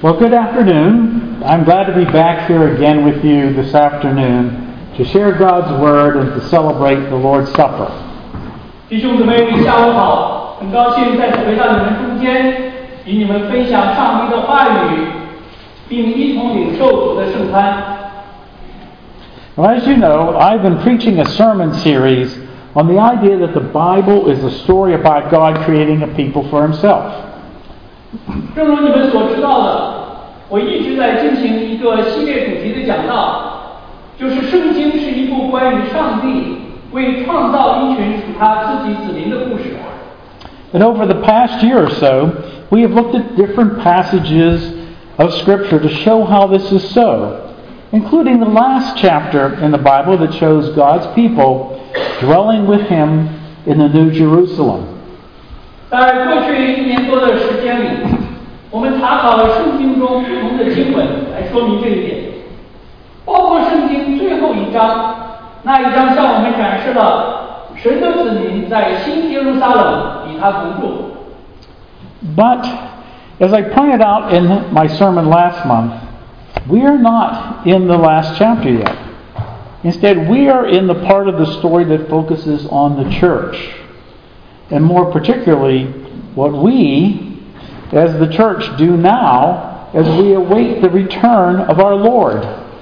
Well, good afternoon. I'm glad to be back here again with you this afternoon to share God's Word and to celebrate the Lord's Supper. 弟兄姊妹，下午好！很高兴再次回到你们中间，与你们分享上帝的话语，并一同领受主的圣餐。 Well, as you know, I've been preaching a sermon series on the idea that the Bible is a story about God creating a people for Himself. 正如你们所知道的，我一直在进行一个系列主题的讲道，就是圣经是一部关于上帝为创造一群属他自己子民的故事。 And over the past year or so, we have looked at different passages of Scripture to show how this is so, including the last chapter in the Bible that shows God's people dwelling with Him in the New Jerusalem. 在过去1年多的时间里，我们查考了圣经中不同的经文来说明这一点，包括圣经最后一章，那一章向我们展示了神的子民在新耶路撒冷与他同住。 But, as I pointed out in my sermon last month, we are not in the last chapter yet. Instead, we are in the part of the story that focuses on the church, and more particularly, what we, as the church, do now as we await the return of our Lord.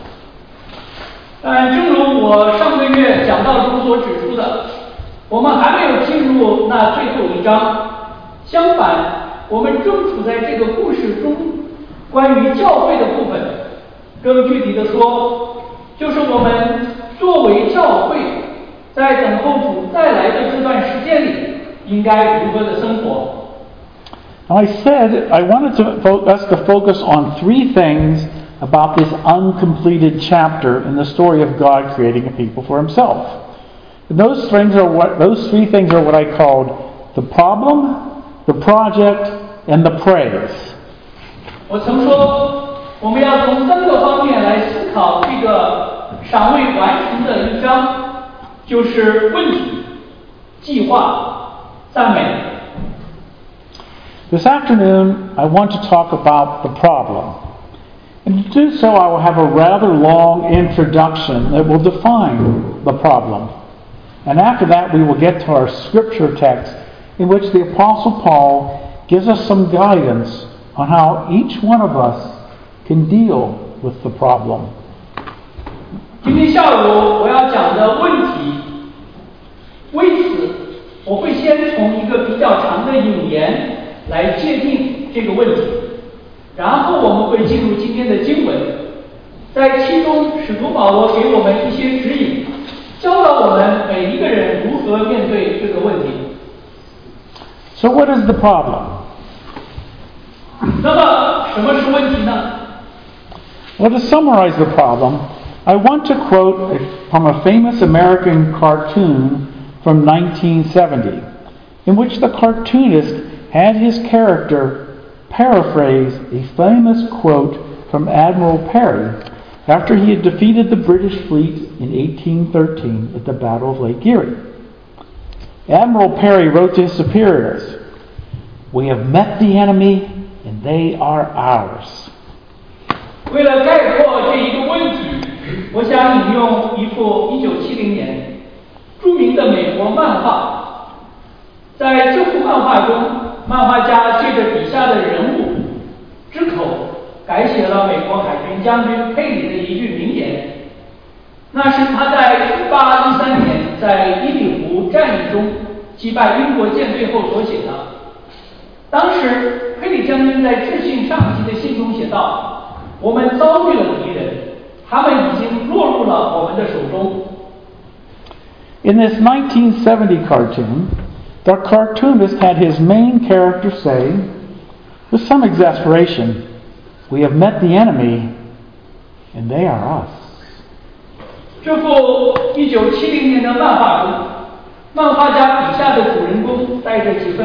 但正如我上个月讲道中所指出的，我们还没有进入那最后一章。相反，我们正处在这个故事中关于教会的部分。更具体的说，就是我们作为教会，在等候主再来的这段时间里，应该如何的生活。 I said I wanted us to focus on three things about this uncompleted chapter in the story of God creating a people for Himself. And those three things are what I called the problem, the project, and the praise. 我曾说，我们要从3个方面来思考这个尚未完成的一章，就是问题、计划、赞美。 This afternoon, I want to talk about the problem. And to do so, I will have a rather long introduction that will define the problem. And after that, we will get to our scripture text in which the Apostle Paul gives us some guidance on how each one of us can deal with the problem. 今天下午我要讲的问题，为此我会先从一个比较长的引言来界定这个问题，然后我们会进入今天的经文，在其中使徒保罗给我们一些指引，教导我们每一个人如何面对这个问题。 So what is the problem? 那么什么是问题呢？ Well, to summarize the problem, I want to quote from a famous American cartoon from 1970, in which the cartoonist had his character paraphrase a famous quote from Admiral Perry after he had defeated the British fleet in 1813 at the Battle of Lake Erie. Admiral Perry wrote to his superiors, "We have met the enemy and they are ours." 为了概括这一个问题，我想引用一幅1970年著名的美国漫画。在这幅漫画中，漫画家借着笔下的人物之口改写了美国海军将军佩里的一句名言，那是他在1813年在伊犁湖战役中击败英国舰队后所写的。当时佩里将军在致信上级的信中写道，我们遭遇了敌人，他们已经落入了我们的手中。 In this 1970 cartoon, the cartoonist had his main character say, with some exasperation, "We have met the enemy, and they are us." 这幅1970年的漫画中，漫画家笔下的主人公带着几分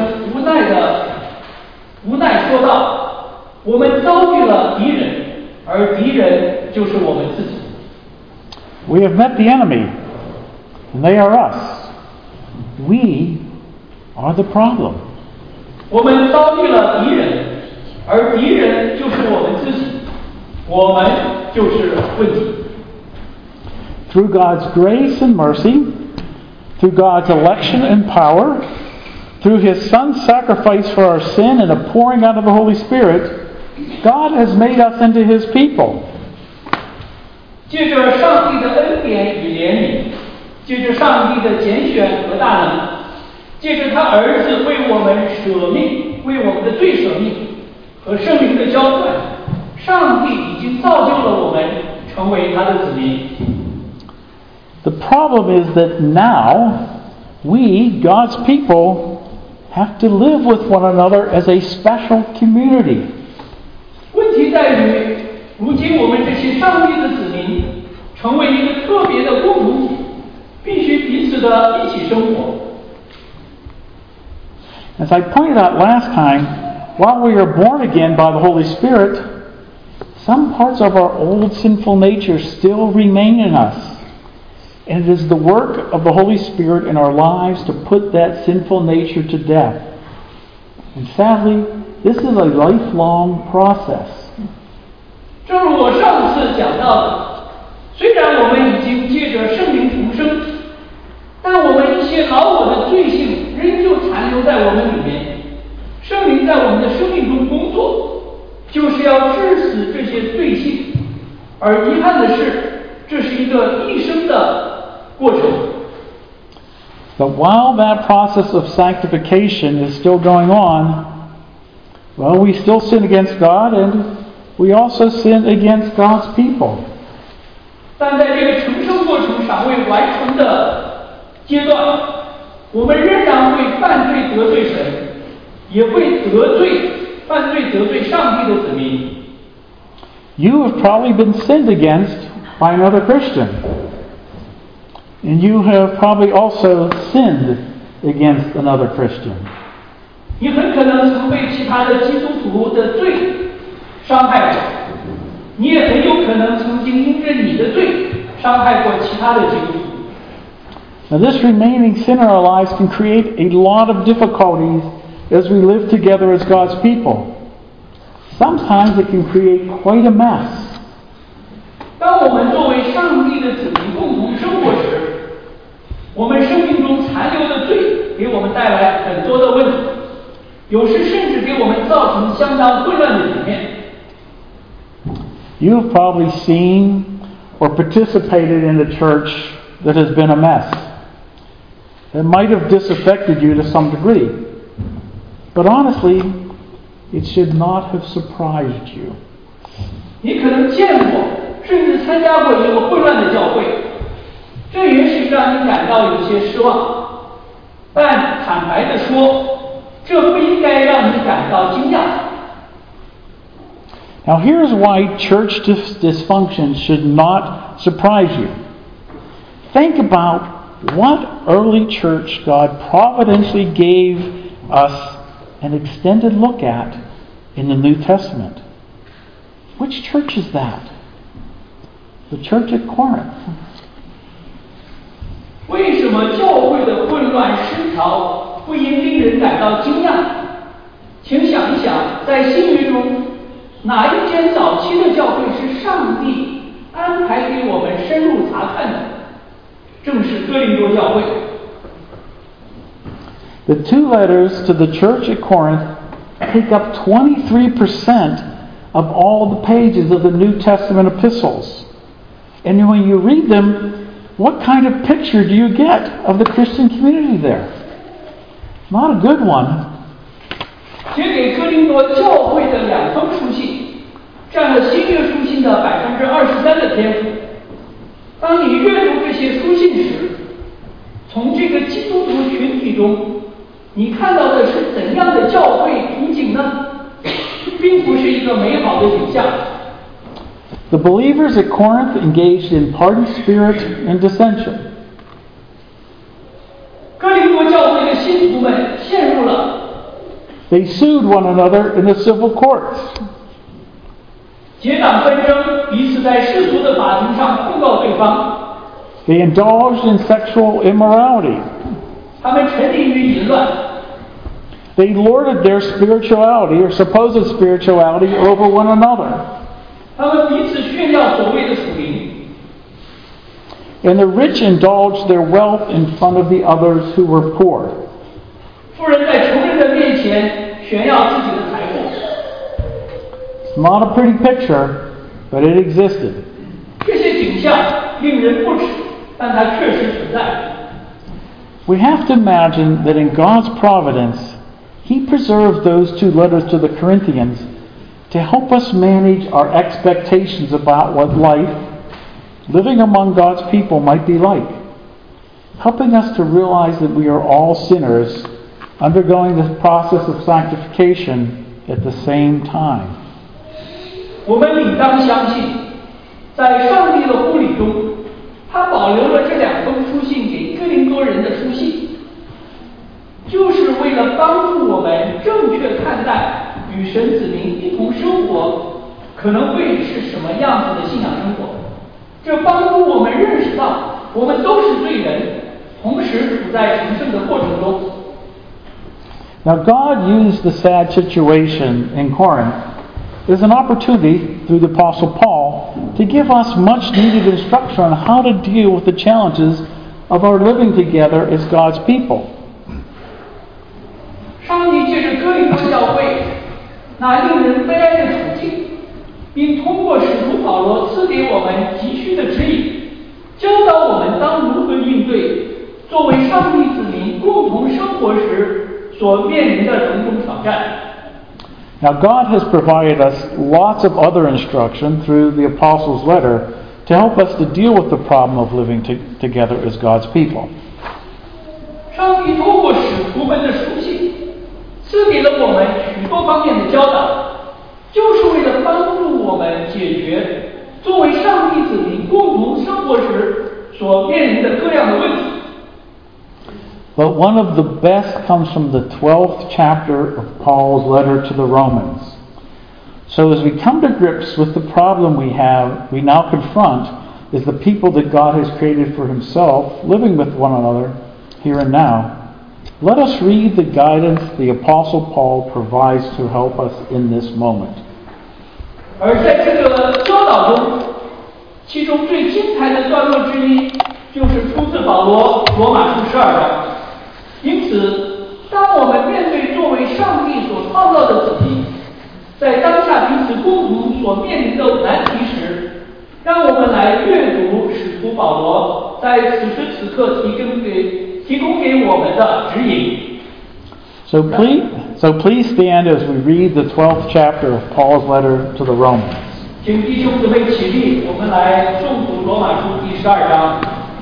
无奈说道：“我们遭遇了敌人，而敌人就是我们自己。” We have met the enemy, and they are us. We are the problem. 我们遭遇了敌人，而敌人就是我们自己。 我们就是问题。 Through God's grace and mercy, through God's election and power, through His Son's sacrifice for our sin and the pouring out of the Holy Spirit, God has made us into His people. 借着上帝的恩典与怜悯，借着上帝的拣选和大能，借着他儿子为我们舍命，为我们的罪舍命和圣灵的浇灌，上帝已经造就了我们成为他的子民。 The problem is that now we, God's people, have to live with one another as a special community. 问题在于，如今我们这些上帝的子民成为一个特别的共同体，必须彼此的一起生活。 As I pointed out last time, while we are born again by the Holy Spirit, some parts of our old sinful nature still remain in us. And it is the work of the Holy Spirit in our lives to put that sinful nature to death. And sadly, this is a lifelong process. 正如我上次讲到的，虽然我们已经借着圣灵重生，但我们一些老我的罪性仍旧残留在我们里面。圣灵在我们的生命中工作，就是要治死这些罪性。而遗憾的是，这是一个一生的过程。 But while that process of sanctification is still going on, well, we still sin against God and we also sin against God's people. 但在这个成圣过程尚未完成的阶段，我们仍然会犯罪得罪神，也会犯罪得罪上帝的子民。 You have probably been sinned against by another Christian. And you have probably also sinned against another Christian. 你很可能曾被其他的基督徒的罪伤害过，你也很有可能曾经因着你的罪伤害过其他的基督徒。 Now, this remaining sin in our lives can create a lot of difficulties as we live together as God's people. Sometimes it can create quite a mess. 当我们作为上帝的子民共同生活时，我们生命中残留的罪给我们带来很多的问题，有时甚至给我们造成相当混乱的局面。 You have probably seen or participated in a church that has been a mess. It might have disaffected you to some degree. But honestly, it should not have surprised you. 你可能见过，甚至参加过一个混乱的教会，这也许让你感到有些失望。但坦白地说，这不应该让你感到惊讶。 Now here's why church dysfunction should not surprise you. Think about what early church God providentially gave us an extended look at in the New Testament. Which church is that? The church at Corinth. 为什么教会的混乱失调不应令人感到惊讶？请想一想，在新约中，哪一间早期的教会是上帝安排给我们深入查看的？正是哥林多教会。 The two letters to the church at Corinth take up 23% of all the pages of the New Testament epistles. And when you read them, what kind of picture do you get of the Christian community there? Not a good one. 写给哥林多教会的2封书信，占了新约书信的23%的篇幅。当你阅读这些书信时，从这个基督徒群体中，你看到的是怎样的教会图景呢？并不是一个美好的景象。 The believers at Corinth engaged in party spirit and dissension. 哥林多教会的信徒们陷入了 They sued one another in the civil courts. 结党纷争，彼此在世俗的法庭上控告对方。 They indulged in sexual immorality. 他们沉溺于淫乱。 They lorded their spirituality or supposed spirituality over one another. 他们彼此炫耀所谓的属灵。 And the rich indulged their wealth in front of the others who were poor. 富人在穷人的面前炫耀自己的财富。 It's not a pretty picture, but it existed. 这些景象令人不齿，但它确实存在。 We have to imagine that in God's providence, He preserved those 2 letters to the Corinthians to help us manage our expectations about what life, living among God's people, might be like, helping us to realize that we are all sinners undergoing this process of sanctification at the same time. 我们理当相信，在上帝的护理中，他保留了这2封书信给哥林多人的书信，就是为了帮助我们正确看待与神子民一同生活可能会是什么样子的信仰生活。这帮助我们认识到我们都是罪人，同时处在成圣的过程中。 Now God used the sad situation in Corinth as an opportunity through the Apostle Paul to give us much needed instruction on how to deal with the challenges of our living together as God's people. 上帝借着哥林多教会那令人悲哀的处境，并通过使徒保罗赐给我们急需的指引，教导我们当如何应对作为上帝子民共同生活时所面临的种种挑战。 Now God has provided us lots of other instruction through the Apostles' letter to help us to deal with the problem of living together as God's people. 上帝通过使徒们的书信赐给了我们许多方面的教导，就是为了帮助我们解决作为上帝子民共同生活时所面临的各样的问题。 But one of the best comes from the 12th chapter of Paul's letter to the Romans. So as we come to grips with the problem we now confront is the people that God has created for Himself, living with one another here and now. Let us read the guidance the Apostle Paul provides to help us in this moment. 而在这个教导中，其中最精彩的段落之一，就是出自保罗罗马书12章。因此，当我们面对作为上帝所创造的子民，在当下彼此共同所面临的难题时，让我们来阅读使徒保罗在此时此刻提供给我们的指引。 So please stand as we read the 12th chapter of Paul's letter to the Romans. 请弟兄姊妹起立，我们来诵读罗马书第12章。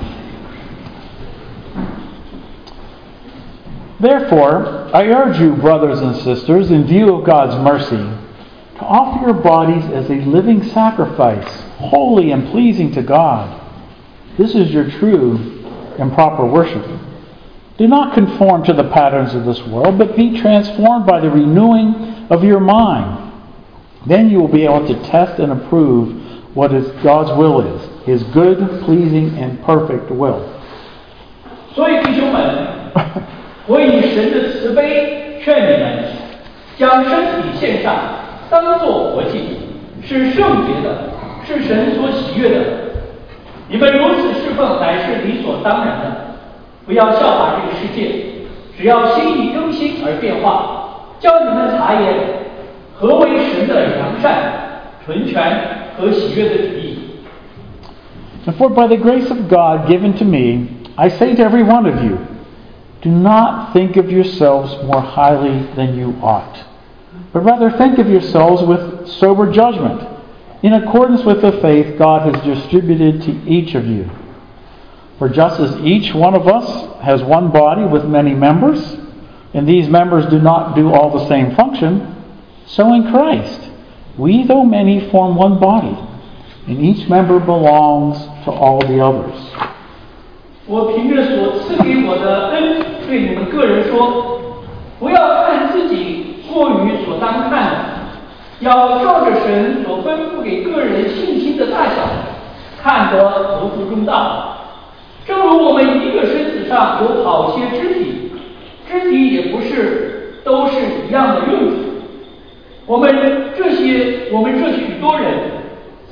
Therefore, I urge you, brothers and sisters, in view of God's mercy, to offer your bodies as a living sacrifice, holy and pleasing to God. This is your true and proper worship. Do not conform to the patterns of this world, but be transformed by the renewing of your mind. Then you will be able to test and approve what God's will is, His good, pleasing, and perfect will. 所以弟兄们，我以神的慈悲劝你们，将身体献上，当作活祭，是圣洁的，是神所喜悦的。你们如此侍奉，乃是理所当然的。不要效法这个世界，只要心意更新而变化，叫你们察验何为神的良善、纯全和喜悦的旨意。 For by the grace of God given to me, I say to every one of you, do not think of yourselves more highly than you ought, but rather think of yourselves with sober judgment, in accordance with the faith God has distributed to each of you. For just as each one of us has one body with many members, and these members do not do all the same function, so in Christ, we, though many, form one body, and each member belongs to all the others. 我凭着所赐给我的恩，对你们个人说，不要看自己过于所当看的，要照着神所吩咐给个人信心的大小，看得合乎中道。正如我们一个身子上有好些肢体，肢体也不是都是一样的用处。我们这许多人，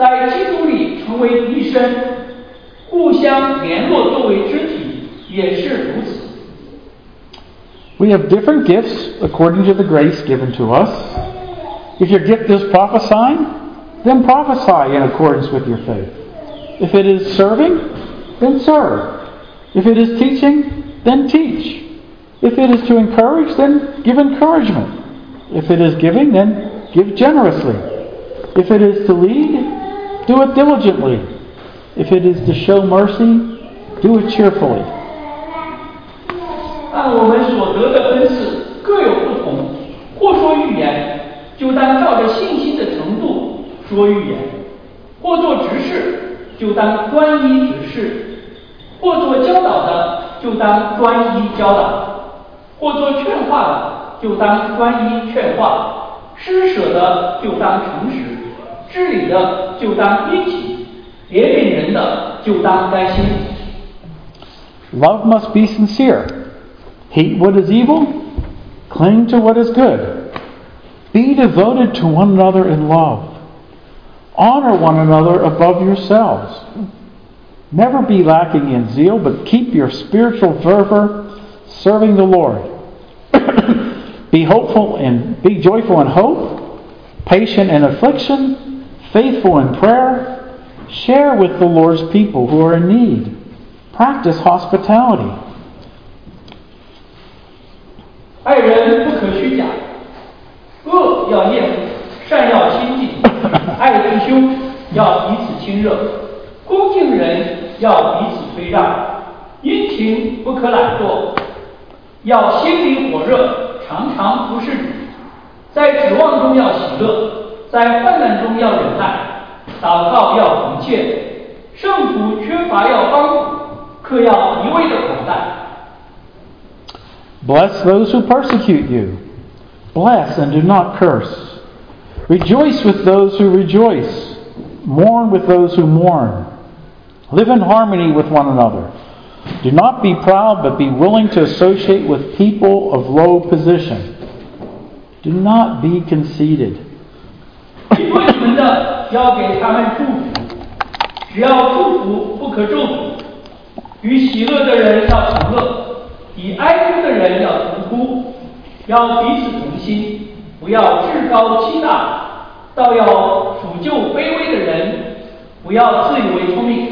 在基督里成为一身，互相联络作为肢体，也是如此。 We have different gifts according to the grace given to us. If your gift is prophesying, then prophesy in accordance with your faith. If it is serving, then serve. If it is teaching, then teach. If it is to encourage, then give encouragement. If it is giving, then give generously. If it is to lead, do it diligently. If it is to show mercy, do it cheerfully. 按我们所得的恩赐各有不同，或说预言，就当照着信心的程度说预言；或做执事，就当专一执事；或做教导的，就当专一教导；或做劝化的，就当专一劝化；施舍的就当诚实；治理的就当殷勤；怜悯人的就当甘心。 Love must be sincere. Hate what is evil. Cling to what is good. Be devoted to one another in love. Honor one another above yourselves. Never be lacking in zeal, but keep your spiritual fervor serving the Lord. Be joyful in hope, patient in affliction, faithful in prayer. Share with the Lord's people who are in need. Practice hospitality. 爱人不可虚假，恶要厌恶，善要亲近，爱弟兄要彼此亲热，恭敬人要彼此推让，殷勤不可懒惰，要心里火热，常常服侍主，在指望中要喜乐，在患难中要忍耐，祷告要恒切，圣徒缺乏要帮助，客要一味的款待。 Bless those who persecute you. Bless and do not curse. Rejoice with those who rejoice. Mourn with those who mourn. Live in harmony with one another. Do not be proud, but be willing to associate with people of low position. Do not be conceited. 对你们的要给他们祝福，只要祝福，不可咒诅。与喜乐的人要同乐。以哀哭的人要同哭，要彼此同心，不要至高欺大，倒要抚救卑微的人，不要自以为聪明。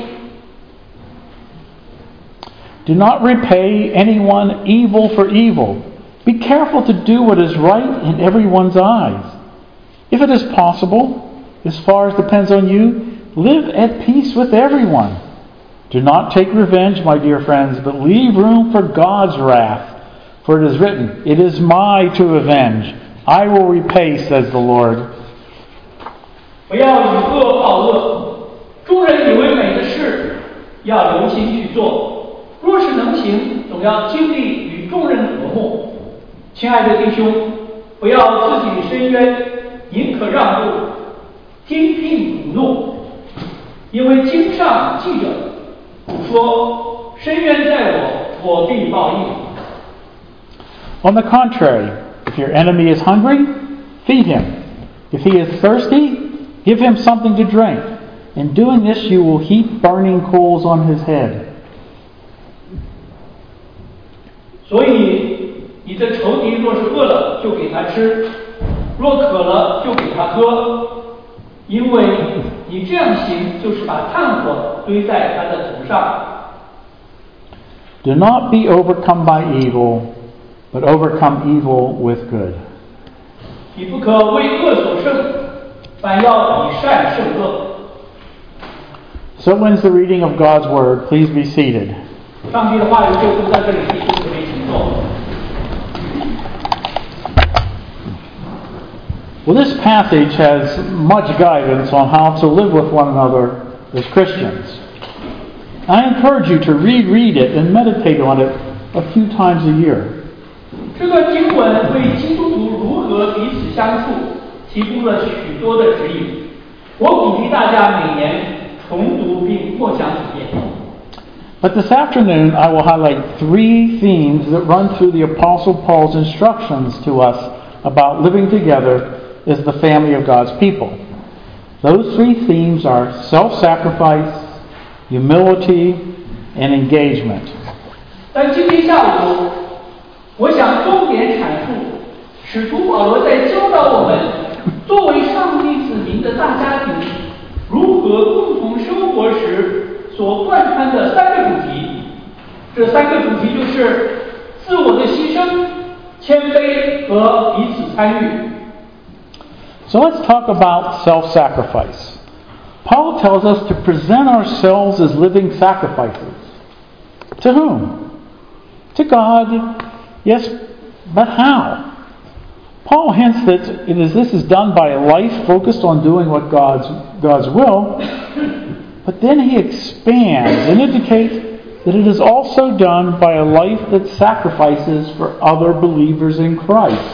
Do not repay anyone evil for evil. Be careful to do what is right in everyone's eyes. If it is possible, as far as depends on you, live at peace with everyone. Do not take revenge, my dear friends, but leave room for God's wrath. For it is written, "It is mine to avenge. I will repay," says the Lord. 不要以恶报恶，众人以为美的事，要留心去做。若是能行，总要尽力与众人和睦。亲爱的弟兄，不要自己伸冤，宁可让步，听凭主怒，因为经上记着。说深渊在我，我必报应。 On the contrary, if your enemy is hungry, feed him. If he is thirsty, give him something to drink. In doing this, you will heap burning coals on his head. 所以，你的仇敌若是饿了，就给他吃；若渴了，就给他喝。因为你这样行，就是把炭火堆在他的头上。 Do not be overcome by evil, but overcome evil with good. 你不可为恶所胜，反要以善胜恶。 So ends the reading of God's Word. Please be seated. 上帝的话语就读在这里，弟兄姊妹请坐。 Well, this passage has much guidance on how to live with one another as Christians. I encourage you to reread it and meditate on it a few times a year. 这个经文为基督徒如何彼此相处提供了许多的指引。我鼓励大家每年重读并默想几遍。 But this afternoon, I will highlight 3 themes that run through the Apostle Paul's instructions to us about living together as the family of God's people. Those three themes are self-sacrifice, humility, and engagement. 但今天下午，我想重点阐述使徒保罗在教导我们，作为上帝子民的大家庭，如何共同生活时所贯穿的三个主题。这三个主题就是自我的牺牲、谦卑和彼此参与。 So let's talk about self-sacrifice. Paul tells us to present ourselves as living sacrifices. To whom? To God, yes, but how? Paul hints that this is done by a life focused on doing what God's will, but then he expands and indicates that it is also done by a life that sacrifices for other believers in Christ.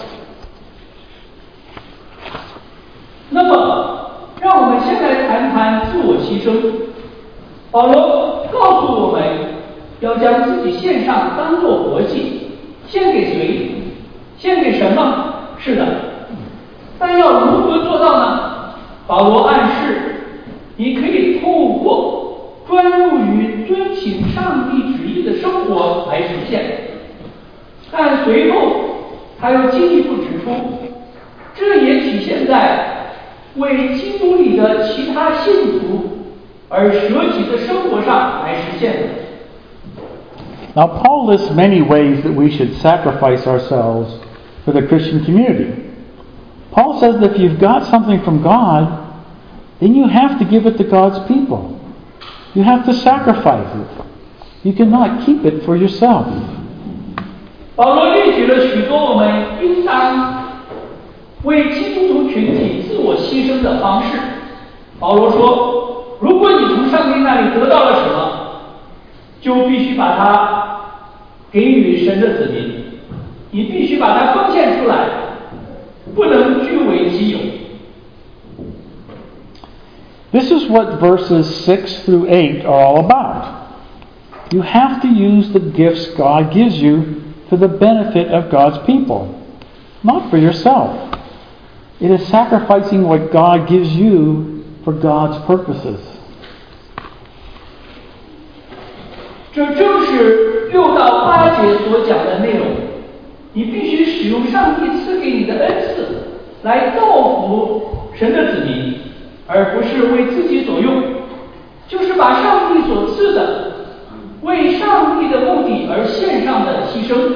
那么，让我们先来谈谈自我牺牲。保罗告诉我们，要将自己献上，当作活祭，献给谁？献给神吗？是的。但要如何做到呢？保罗暗示，你可以透过专注于遵行上帝旨意的生活来实现。但随后他又进一步指出，这也体现在为基督里的其他信徒而舍己的生活上来实现的。 Now, Paul lists many ways that we should sacrifice ourselves for the Christian community. Paul says that if you've got something from God, then you have to give it to God's people. You have to sacrifice it. You cannot keep it for yourself. 保罗列举了许多我们应当为基督徒群体自我牺牲的方式。保罗说，如果你从上帝那里得到了什么，就必须把它给予神的子民，你必须把它奉献出来，不能据为己有。 This is what verses 6 through 8 are all about. You have to use the gifts God gives you for the benefit of God's people, not for yourself. It is sacrificing what God gives you for God's purposes. 这正是6到8节所讲的内容。你必须使用上帝赐给你的恩赐来造福神的子民，而不是为自己所用，就是把上帝所赐的为上帝的目的而献上的牺牲。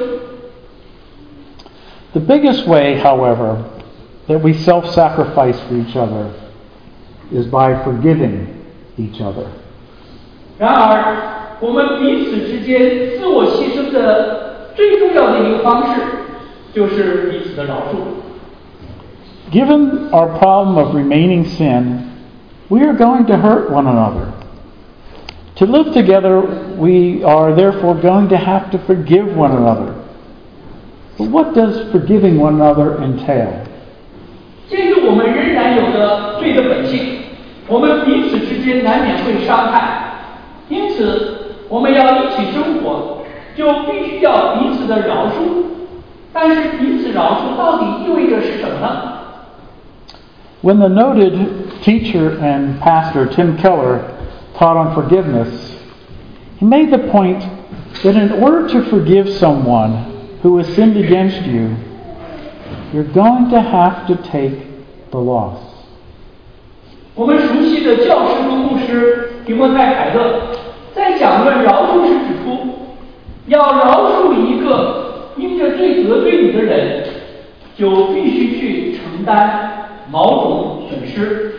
The biggest way, however, that we self-sacrifice for each other is by forgiving each other. 然而，我们彼此之间自我牺牲的最重要的一个方式，就是彼此的饶恕。 Given our problem of remaining sin, we are going to hurt one another. To live together, we are therefore going to have to forgive one another. But what does forgiving one another entail? 鉴于我们仍然有着罪的本性，我们彼此之间难免会伤害，因此我们要一起生活，就必须要彼此的饶恕。但是彼此饶恕到底意味着是什么呢？ When the noted teacher and pastor Tim Keller taught on forgiveness, he made the point that in order to forgive someone who has sinned against you, you're going to have to take the loss. 我们熟悉的教师和牧师提莫泰·凯勒在讲论饶恕时指出，要饶恕一个因着罪得罪你的人，就必须去承担某种损失。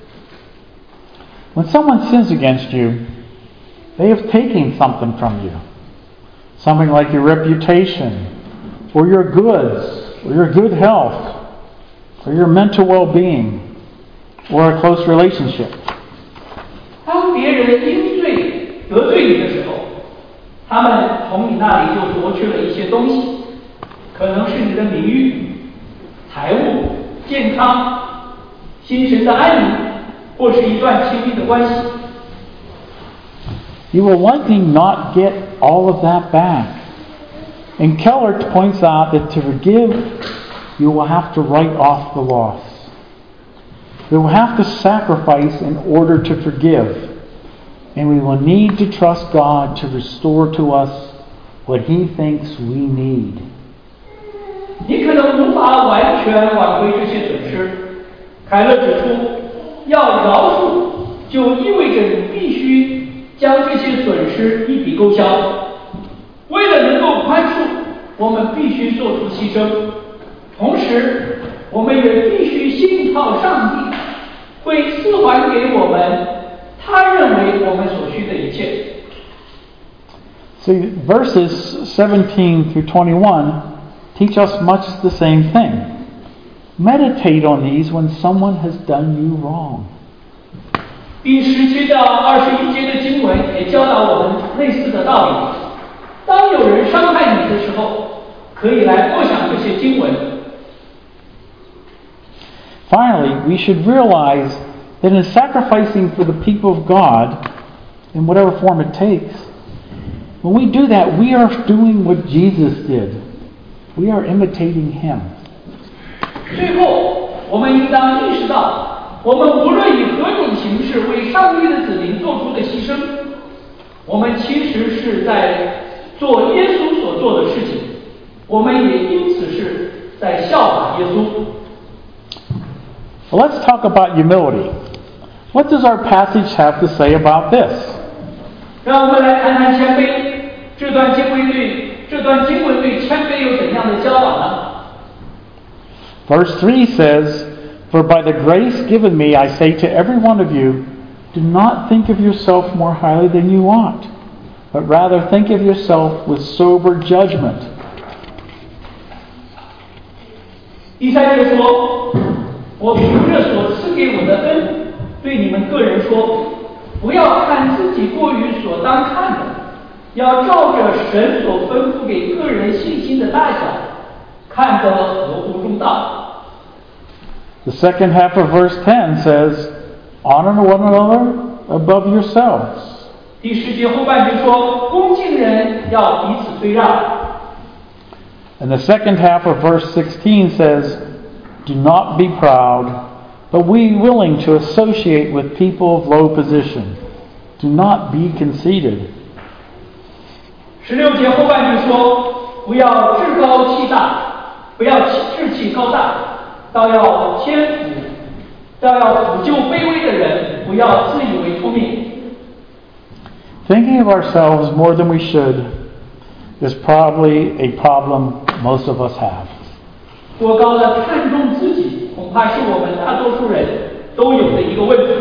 When someone sins against you, they have taken something from you. Something like your reputation, or your goods, or your good health, or your mental well-being, or a close relationship. 当别人因罪得罪你的时候，他们从你那里就夺去了一些东西，可能是你的名誉、财物、健康、心神的安宁，或是一段亲密的关系。 You will likely not get all of that back. And Keller points out that to forgive, you will have to write off the loss. We will have to sacrifice in order to forgive. And we will need to trust God to restore to us what He thinks we need. 你可能无法完全挽回这些损失。凯勒指出，要饶恕就意味着你必须将这些损失一笔勾销。为了能够宽恕，我们必须做出牺牲。同时，我们也必须信靠上帝会赐还给我们他认为我们所需的一切。 See, verses 17 through 21 teach us much the same thing. Meditate on these when someone has done you wrong. 第17到21节的经文也教导我们类似的道理。当有人伤害你的时候，可以来默想这些经文。 Finally, we should realize that in sacrificing for the people of God, in whatever form it takes, when we do that, we are doing what Jesus did. We are imitating Him. 最后，我们应当意识到，我们无论以何种形式为上帝的子民做出的牺牲，我们其实是在做耶稣所做的事情，我们也因此是在效法耶稣。 Well, let's talk about humility. What does our passage have to say about this? 让我们来谈谈谦卑。这段经文对谦卑有怎样的教导呢？ Verse 3 says, "For by the grace given me, I say to every one of you, do not think of yourself more highly than you ought, but rather think of yourself with sober judgment." 第3节说，我凭着所赐给我的恩，对你们个人说，不要看自己过于所当看的，要照着神所吩咐给个人信心的大小，看得合乎中道。 The second half of verse 10 says, "Honor one another above yourselves." 第10节后半句说，恭敬人要彼此推让。 And the second half of verse 16 says, "Do not be proud, but be willing to associate with people of low position. Do not be conceited." 16节后半句说，不要志高气大，不要志气高大，倒要谦服，倒要补救卑微的人，不要自以为聪明。 Thinking of ourselves more than we should is probably a problem most of us have. 过高的看重自己，恐怕是我们大多数人都有的一个问题。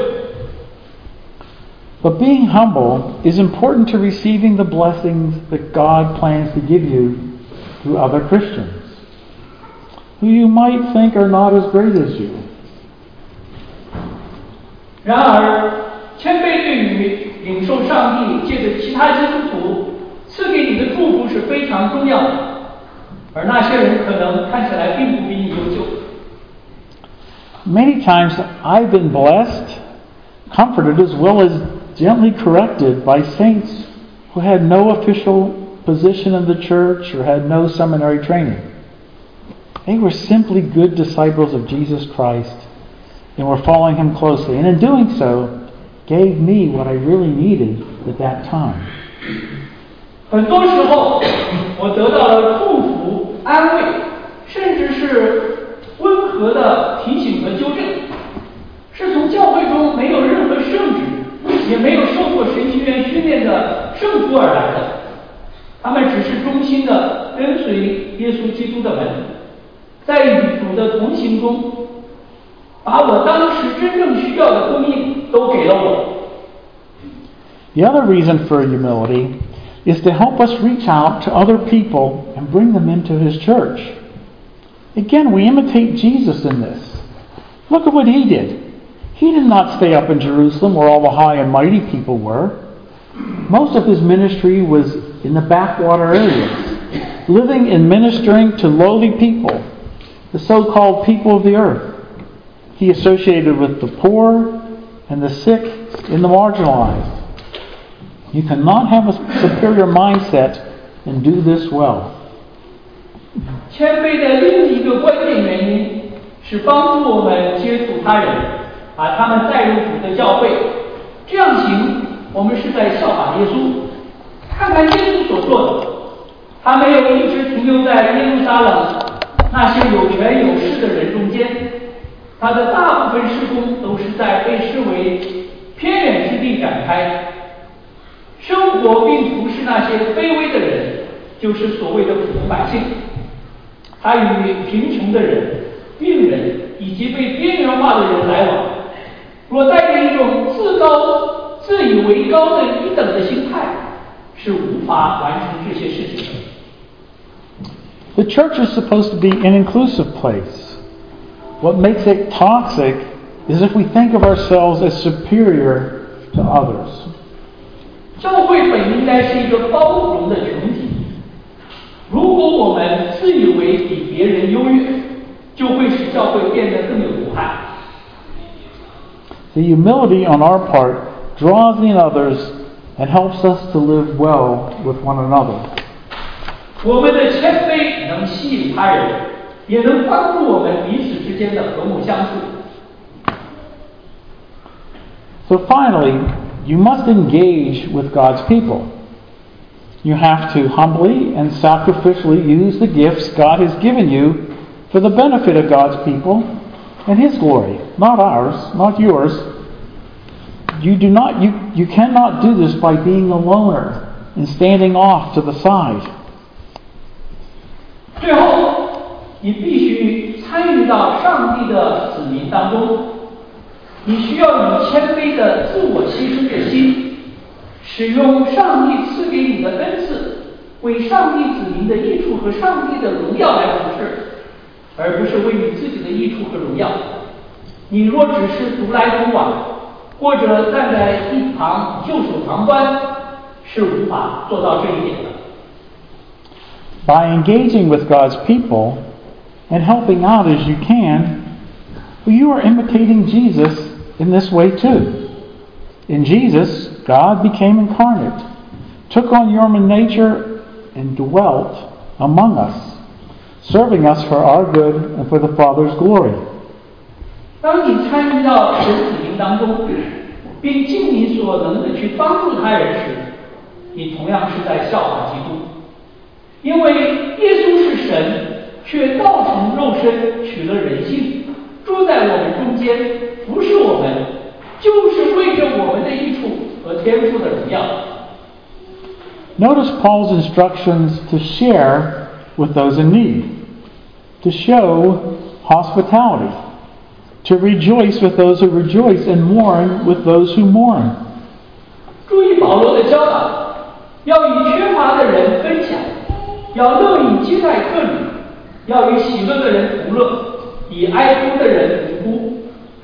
But being humble is important to receiving the blessings that God plans to give you through other Christians, who you might think are not as great as you. 然而，谦卑对于领受上帝借着其他基督徒赐给你的祝福是非常重要的，而那些人可能看起来并不比你优秀。 Many times I've been blessed, comforted, as well as gently corrected by saints who had no official position in the church or had no seminary training. They were simply good disciples of Jesus Christ and were following Him closely, and in doing so, gave me what I really needed at that time. 很多时候，我得到了祝福、安慰，甚至是温和的提醒和纠正，是从教会中没有任何圣旨，也没有受过神学院训练的圣徒而来的。他们只是忠心的跟随耶稣基督的门，在与主的同行中，把我当时真正需要的供应都给了我。 The other reason for humility is to help us reach out to other people and bring them into His church. Again, we imitate Jesus in this. Look at what He did. He did not stay up in Jerusalem where all the high and mighty people were. Most of His ministry was in the backwater areas, living and ministering to lowly people, the so-called people of the earth. He associated with the poor and the sick and the marginalized. You cannot have a superior mindset and do this well. 谦卑的另一个关键原因是帮助我们接触他人， 把他们带入主的教会。这样行，我们是在效法耶稣。看看耶稣所做的，他没有一直停留在耶路撒冷那些有权有势的人中间，他的大部分事工都是在被视为偏远之地展开，生活并服侍那些卑微的人，就是所谓的普通百姓。他与贫穷的人、病人以及被边缘化的人来往，若带着一种自以为高的一等的心态，是无法完成这些事情的。 The church is supposed to be an inclusive place. What makes it toxic is if we think of ourselves as superior to others. 教会本应该是一个包容的群体，如果我们自以为比别人优越，就会使教会变得更有毒害。 The humility on our part draws in others and helps us to live well with one another. 我们的谦卑能吸引他人，也能帮助我们彼此之间的和睦相处。 So finally, you must engage with God's people. You have to humbly and sacrificially use the gifts God has given you for the benefit of God's people and His glory, not ours, not yours. You cannot do this by being a loner and standing off to the side. 最后，你必须参与到上帝的子民当中，你需要以谦卑的自我牺牲的心，使用上帝赐给你的恩赐，为上帝子民的益处和上帝的荣耀来服侍，而不是为你自己的益处和荣耀。你若只是独来独往，或者站在一旁袖手旁观，是无法做到这一点的。 By engaging with God's people and helping out as you can, you are imitating Jesus in this way too. In Jesus, God became incarnate, took on human nature, and dwelt among us, serving us for our good and for the Father's glory. 当你参与到神子民当中，并尽你所能的去帮助他人时，你同样是在效法基督。因为耶稣是神，却道成肉身，取了人性，住在我们中间，服侍我们，就是为着我们的益处和天父的荣耀。 Notice Paul's instructions to share with those in need, to show hospitality, to rejoice with those who rejoice, and mourn with those who mourn. 注意保罗的教导，要与缺乏的人分享，要乐意接待客旅，要与喜乐的人同乐，以哀哭的人同哭。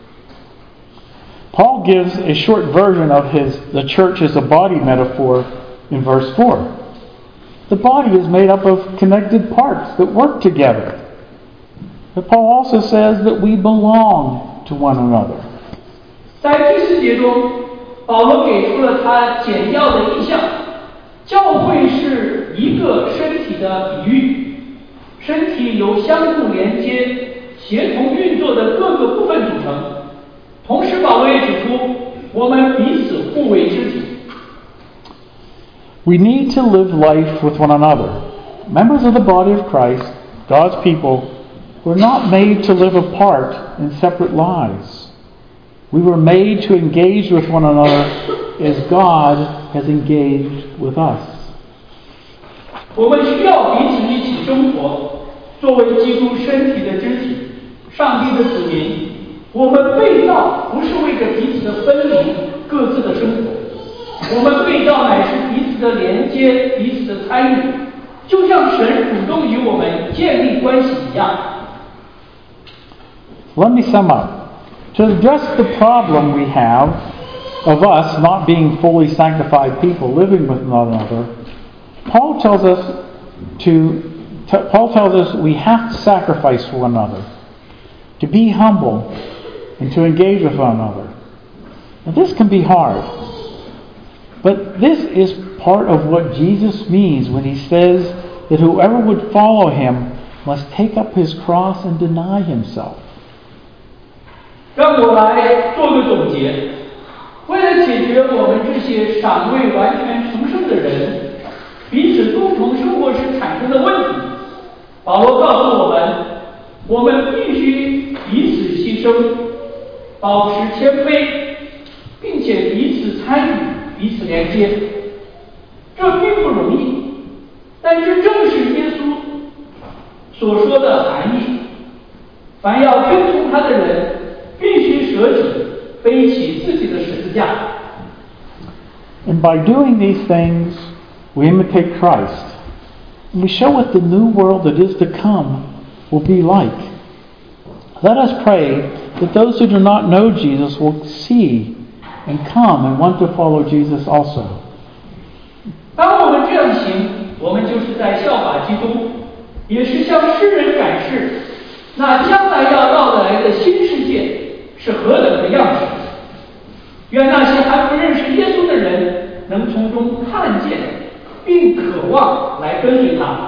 Paul gives a short version of the church as a body metaphor in verse 4. The body is made up of connected parts that work together. But Paul also says that we belong to one another. 在第4节中，保罗给出了他简要的意象，教会是一个身体的比喻，身体由相互连接、协同运作的各个部分组成。同时，保罗也指出，我们彼此互为肢体。 We need to live life with one another. Members of the body of Christ, God's people, were not made to live apart in separate lives. We were made to engage with one another as God has engaged with us. 我们需要彼此一起生活，作为基督身体的肢体，上帝的子民。我们被造不是为着彼此的分离、各自的生活，我们被造乃是彼此的连接、彼此的参与，就像神主动与我们建立关系一样。 Let me sum up. To address the problem we have of us not being fully sanctified people living with one another, Paul tells us we have to sacrifice for one another, to be humble, and to engage with one another. Now this can be hard, but this is part of what Jesus means when He says that whoever would follow Him must take up his cross and deny himself. 让我来做个总结。为了解决我们这些尚未完全重生的人彼此共同生活时产生的问题，保罗告诉我们，我们必须彼此牺牲，保持谦卑，并且彼此参与，彼此连接。这并不容易，但这正是耶稣所说的含义。凡要跟从他的人，必须舍己，背起自己的十字架。 And by doing these things, we imitate Christ. And we show what the new world that is to come will be like. Let us pray that those who do not know Jesus will see and come and want to follow Jesus also. 当我们这样行，我们就是在效法基督，也是向世人展示那将来要到来的新世界是何等的样式。愿那些还不认识耶稣的人能从中看见并渴望来跟随他。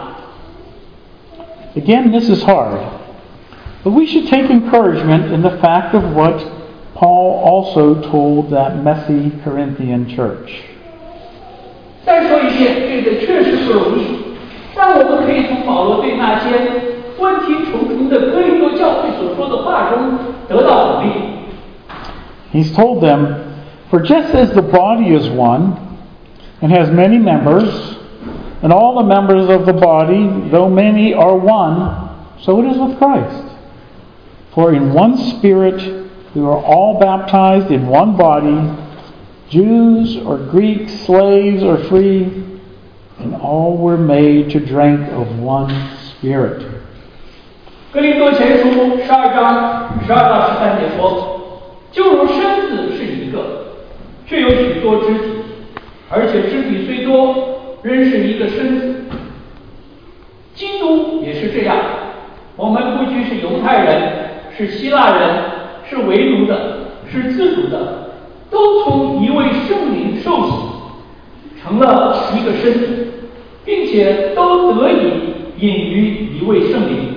Again, this is hard. But we should take encouragement in the fact of what Paul also told that messy Corinthian church. 再说一遍，这个确实不容易，但我们可以从保罗对那些问题重重的哥林多教会所说的话中得到鼓励。 He's told them, "For just as the body is one, and has many members, and all the members of the body, though many, are one, so it is with Christ. For in one Spirit we were all baptized in one body, Jews or Greeks, slaves or free, and all were made to drink of one Spirit." 哥林多前书12章12到13节说，就如身子是一个，却有许多肢体，而且肢体虽多，仍是一个身子。基督也是这样，我们不拘是犹太人，是希腊人，是为奴的，是自主的，都从一位圣灵受洗，成了一个身体，并且都得以隐于一位圣灵。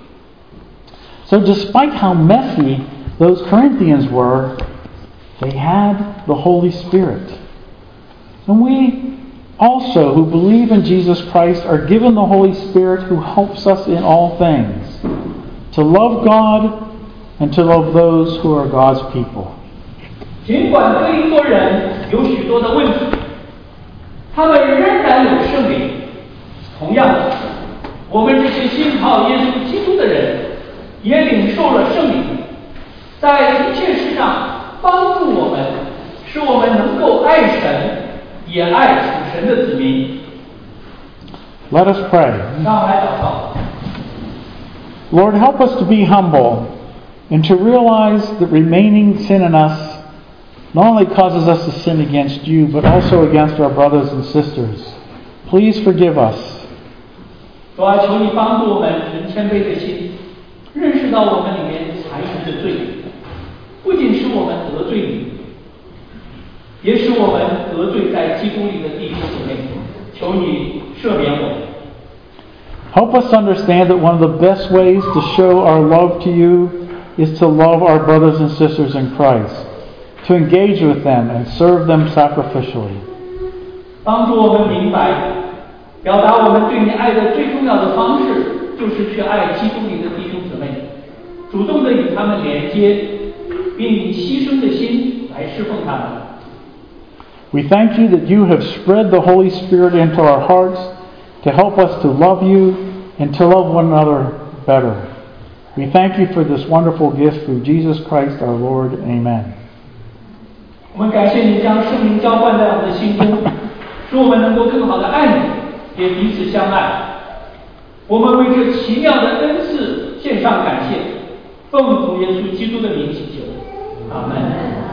So despite how messy those Corinthians were, they had the Holy Spirit. And we also, who believe in Jesus Christ, are given the Holy Spirit who helps us in all things, to love God and to love those who are God's people. 尽管哥林多人有许多的问题，他们仍然有圣灵。同样的，我们这些信靠耶稣基督的人，也领受了圣灵，在一切事上帮助我们，使我们能够爱神，也爱属神的子民。 Let us pray. 让我们来祷告。 Lord, help us to be humble and to realize that remaining sin in us not only causes us to sin against you, but also against our brothers and sisters. Please forgive us. 主啊，求你帮助我们存谦卑的心，认识到我们里面残余的罪，不仅使我们得罪你，也使我们得罪在基督里的弟兄姊妹。求你赦免我们。 Help us understand that one of the best ways to show our love to you is to love our brothers and sisters in Christ, to engage with them and serve them sacrificially. 帮助我们明白，表达我们对你爱的最重要的方式，就是去爱基督里的弟兄姊妹，主动的与他们连接，并以牺牲的心来侍奉他们。 We thank you that you have spread the Holy Spirit into our hearts to help us to love you and to love one another better. We thank you for this wonderful gift through Jesus Christ our Lord. Amen. 我们感谢你将圣灵浇灌在我们的心中，使我们能够更好的爱你，也彼此相爱。我们为这奇妙的恩赐献上感谢，奉主耶稣基督的名祈求，阿门。